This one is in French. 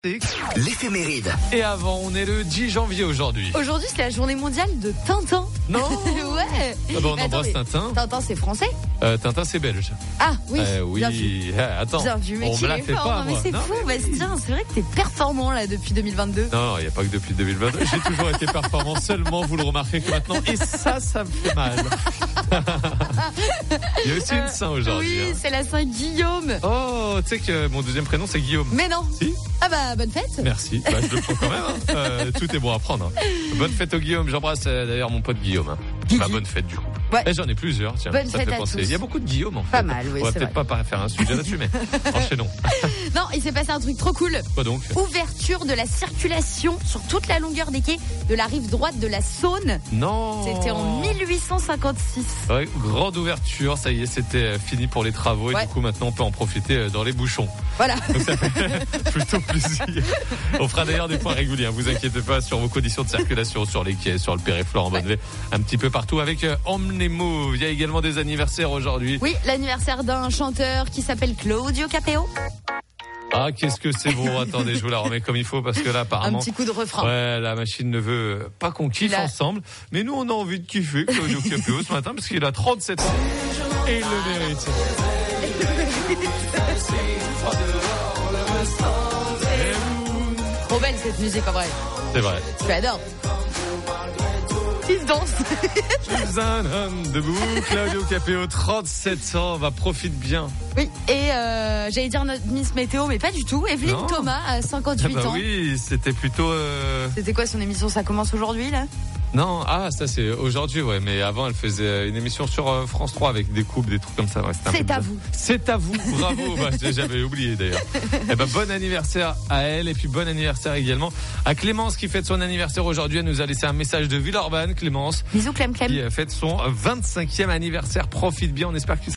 L'éphéméride. Et avant, on est le 10 janvier aujourd'hui. Aujourd'hui, c'est la journée mondiale de Tintin. Non. Ouais. Ah bah on embrasse Tintin. Tintin, c'est français. Tintin, c'est belge. Ah oui. Oui. Bien vu. Attends. Bien vu, mais on me la fait pas. Mais c'est fou, Bastien. C'est vrai que t'es performant là depuis 2022. Non, il n'y a pas que depuis 2022. J'ai toujours été performant. Seulement, vous le remarquez que maintenant. Et ça me fait mal. Il y a aussi une Saint aujourd'hui. Oui, c'est la Saint Guillaume. Oh, tu sais que mon deuxième prénom c'est Guillaume. Mais non. Si. Ah bah bonne fête. Merci. Je le prends quand même. Tout est bon à prendre. Bonne fête au Guillaume. J'embrasse d'ailleurs mon pote Guillaume. Bonne fête du coup. Ouais. Et j'en ai plusieurs. Tiens, bonne ça fête fait à penser. tous. Il y a beaucoup de Guillaume en fait. Pas mal, oui. On va c'est peut-être vrai. pas faire un sujet là-dessus, mais enchaînons. Non, il s'est passé un truc trop cool. Quoi donc? Ouverture de la circulation sur toute la longueur des quais de la rive droite de la Saône. Non. C'était en 1856. Ouais, grande ouverture, ça y est, c'était fini pour les travaux et Ouais. du coup maintenant on peut en profiter dans les bouchons. Voilà. Donc ça fait plutôt plaisir. On fera d'ailleurs des points réguliers, vous inquiétez pas sur vos conditions de circulation sur les quais, sur le périphlore en Bonnevé, un petit peu partout avec Omnemo. Il y a également des anniversaires aujourd'hui. Oui, l'anniversaire d'un chanteur qui s'appelle Claudio Capeo. Ah, qu'est-ce que c'est beau. Attendez, je vous la remets comme il faut parce que là apparemment Un petit coup de refrain. ouais, la machine ne veut pas qu'on kiffe ensemble, mais nous on a envie de kiffer Claudio Capeo ce matin parce qu'il a 37 ans et il le mérite. Trop belle cette musique en vrai. C'est vrai. Je l'adore. Il se danse. Je suis un homme debout, Claudio Capeo, 37 ans, profite bien. Oui, et j'allais dire notre Miss Météo, mais pas du tout. Evelyne Non. Thomas, à 58 ans. Oui, c'était plutôt... C'était quoi son émission? Ça commence aujourd'hui là? Non, ça c'est aujourd'hui, ouais, mais avant elle faisait une émission sur France 3 avec des coupes, des trucs comme ça. Ouais, C'est à vous. C'est à vous, bravo. J'avais oublié d'ailleurs. Eh ben, bon anniversaire à elle et puis bon anniversaire également à Clémence qui fête son anniversaire aujourd'hui. Elle nous a laissé un message de Villeurbanne, Clémence. Bisous Clem Clem. Qui fête son 25e anniversaire. Profite bien, on espère que